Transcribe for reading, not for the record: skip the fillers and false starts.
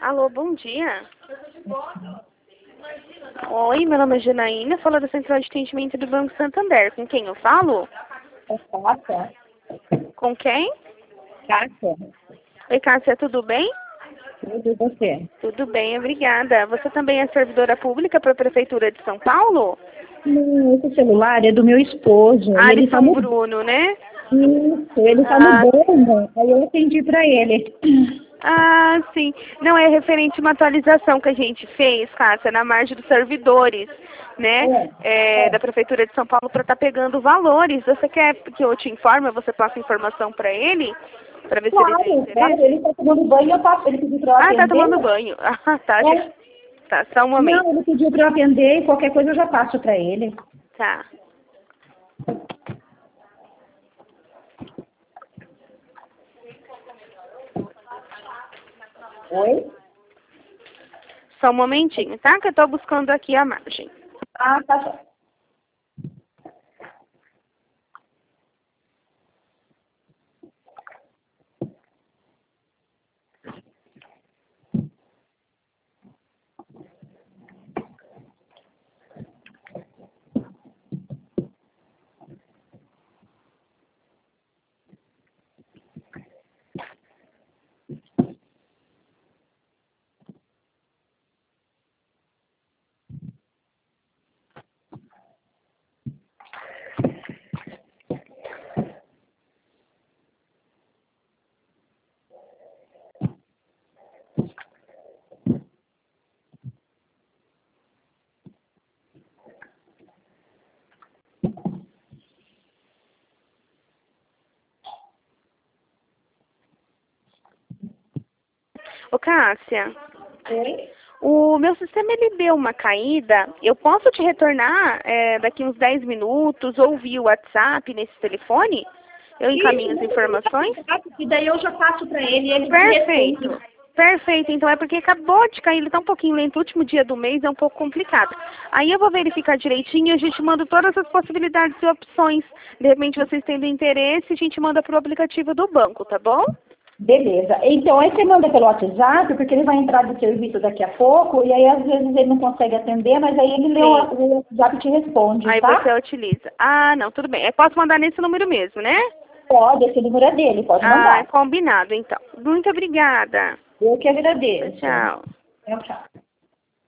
Alô, bom dia. Oi, meu nome é Janaína, falo da Central de Atendimento do Banco Santander. Com quem eu falo? É Cássia. Com quem? Cássia. Oi, Cássia, tudo bem? Tudo e você? Tudo bem, obrigada. Você também é servidora pública para a Prefeitura de São Paulo? Não, esse celular é do meu esposo. E ele tá Alisson no... Bruno, né? Isso, ele tá no Ah, banho. Aí eu atendi pra ele. sim. Não, é referente a uma atualização que a gente fez, Cássia, na margem dos servidores, né? Da Prefeitura de São Paulo para estar pegando valores. Você quer que eu te informe, você passa informação para ele? Para ver se ele tem Claro, interesse? ele tá tomando banho, eu passo. Ele pediu pra eu Ah, tá atender. tomando banho. Ah, tá. É. Tá, só um momento. Não, ele pediu pra eu atender e qualquer coisa eu já passo pra ele. Tá. Oi? Só um momentinho, tá? Que eu tô buscando aqui a margem. Ah, tá bom. Ô, Cássia, Oi? o meu sistema ele deu uma caída. Eu posso te retornar daqui uns 10 minutos ou via WhatsApp nesse telefone? Eu encaminho as informações? E daí eu já passo pra ele e ele te Perfeito. responde. Perfeito, então é porque acabou de cair, ele tá um pouquinho lento, o último dia do mês é um pouco complicado. Aí eu vou verificar direitinho e a gente manda todas as possibilidades e opções. De repente vocês tendo interesse, a gente manda pro aplicativo do banco, tá bom? Beleza. Então, aí você manda pelo WhatsApp, porque ele vai entrar do serviço daqui a pouco, e aí às vezes ele não consegue atender, mas aí ele lê Sim. o WhatsApp e te responde, Aí tá? você utiliza. Ah, não, tudo bem. Eu posso mandar nesse número mesmo, né? Pode, esse número é dele, pode Ah, mandar. combinado então. Muito obrigada. Eu que agradeço. Tchau. Tchau, tchau.